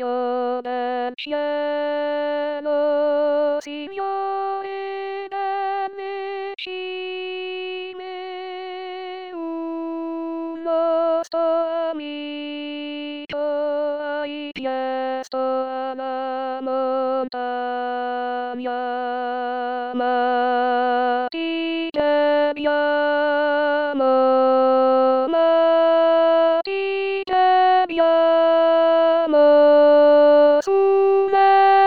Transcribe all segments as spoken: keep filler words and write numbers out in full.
Dio del cielo, Signore delle cime, un nostro amico hai chiesto alla montagna, ma ti chiediamo, ma ti chiediamo su nel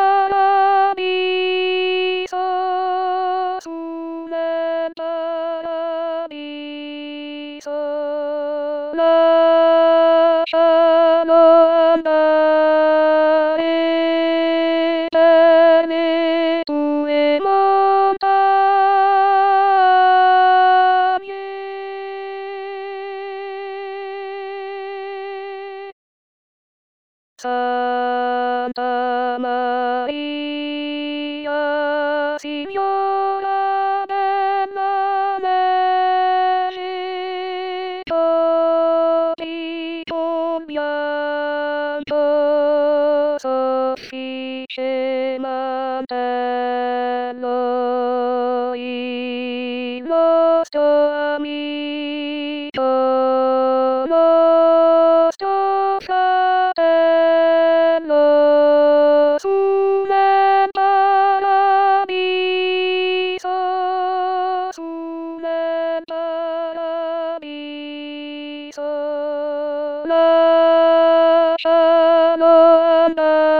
paradiso, su nel paradiso, lascialo andare per le tue montagne. Santa Maria, Signora della neve, giorno bianco, soffice mantello, il nostro amico, nostro fratello, su nel paradiso, su nel paradiso, lascialo andare.